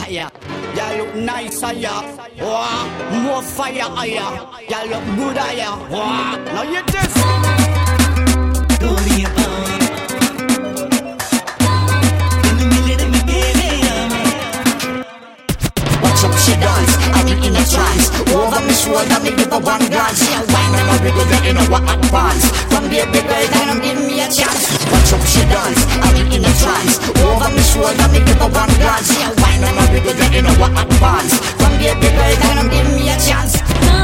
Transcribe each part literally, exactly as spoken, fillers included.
Aya, y'all look nice, aya. Wow, more fire, aya. Y'all look good, aya. Wow, now you just. Watch up, she dance, I'm in a trance. Over me shoulder, me give her one glance. She a wine and a wiggle, you know what advance. From baby girl, down give me a chance. Watch up, she dance, I'm in a trance. Over me shoulder, me give her one glance. She a wine and a wiggle, you know what advance. From baby girl, down give me a chance.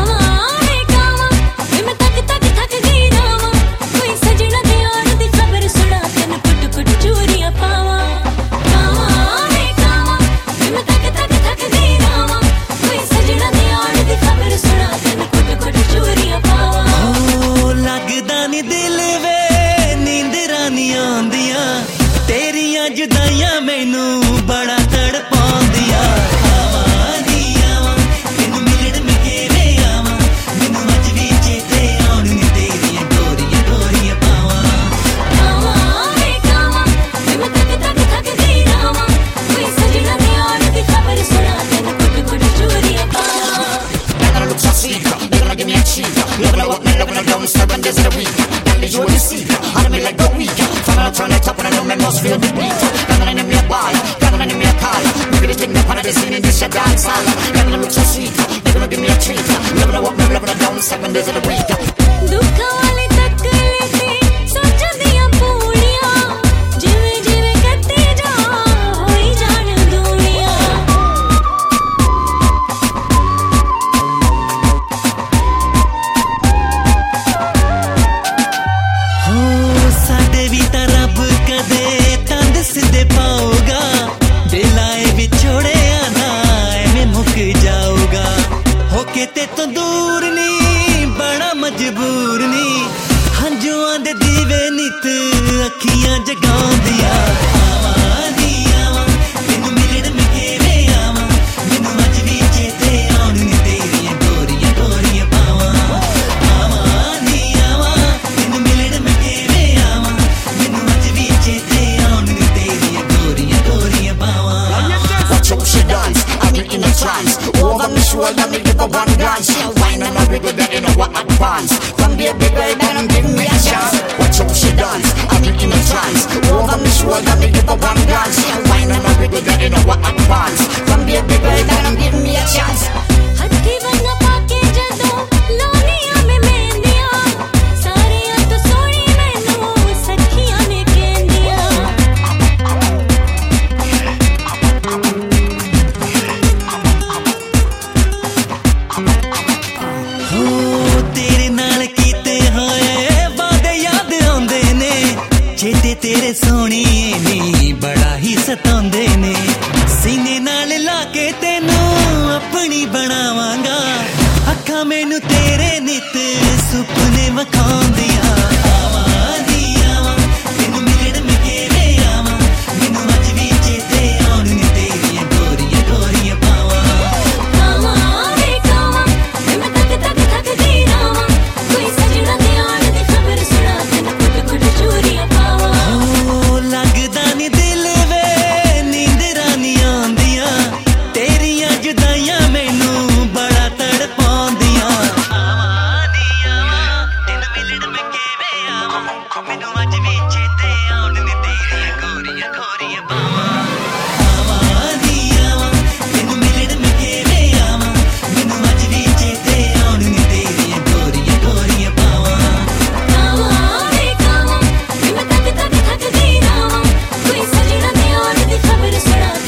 जुदाइयां मैनू बड़ा तड़पाउंदियां आवां दी आवां मैनू मिलण में केवे आवां मैनू अज भी चेते आउण नी तेरियां गोरियां गोरियां पावां आवां वे कावां मैं तक तक थक गई रावां कोई सजना दी आउण दी खबर सुना तैनू कुट कुट चूरियां पावां They're gonna look so sweet, they're gonna give me a cheat. Loving her up, me loving her down, seven days in a week. That is what you see, and me like the week. From her turn it up and I know me must feel the beat. Gathering in me a ball, gathering in me a call. Look at this thing up on the scene in this a dance hall. They're gonna look so sweet, they're gonna give me a treat. Loving her up, me loving her down, seven days in a week. दुखा वाले तक लेते सोचा दिया पूरियां जिवे जिवे करते जा होई जान दुनिया हो साडे भी ता रब कदे तंद सिद्धे पाओगा दिलाए विछोड़े आना एवें मुक जाओगा होके ते तो दूर नी बड़ा मजबूर नी हंजुआं दे दीवे नित अखियां जगाउंदियां आवां दी आवां मैनू मिलण में केवे आवां मैनू अज भी चेते आउण नी तेरियां गोरियां गोरियां पावां आवां दी आवां मैनू मिलण में केवे आवां मैनू अज भी चेते आउण नी तेरियां गोरियां गोरियां पावां Watch how she dance, I'm in a trance. Over me shoulder, me give her one glance. She a wine and a wiggle, you know what advance. From baby girl, down give me a chance. Watch how she dance, I'm in a trance. Over me shoulder, me give her one glance. She a wine and a wiggle, you know what advance. From baby girl, down give me a chance. हत्थी बंगा पाके जदों लोनियां में मेहंदियां सारियां तो सोनी मैनू सखियां ने कहंदियां हो तेरे नाल कीते होए वादे याद आउंदे ने चेते तेरे सोहणीए नी बड़ा ही सताउंदे ने सीने नाल लाके तेनू अपनी बनावांगा अखां मैनू तेरे नित सुपने वखाउंदियां आवां दी आवां मैनू मिलण में केवे आवां मैनू अज भी चेते आउण नी तेरियां गोरियां गोरियां पावां आवां वे कावां मैं तक तक थक गई रावां कोई सजना दी आउण दी खबर सुना तैनू कुट कुट चूरियां पावां ओ लगदा नी दिल वे नींदरां नी आउंदियां तेरियां जुदाइयां मैनू बड़ा तड़पाउंदियां आवां दी आवां तैनू मिलण में केवे आवां मैनू अज भी चेते आउण नी तेरियां गोरियां गोरियां पावां आवां दी आवां तैनू मिलण में केवे आवां मैनू अज भी चेते आउण नी तेरियां गोरियां गोरियां पावां आवां वे कावां मैं तक तक थक गई रावां कोई सजना दी आउण दी खबर सुना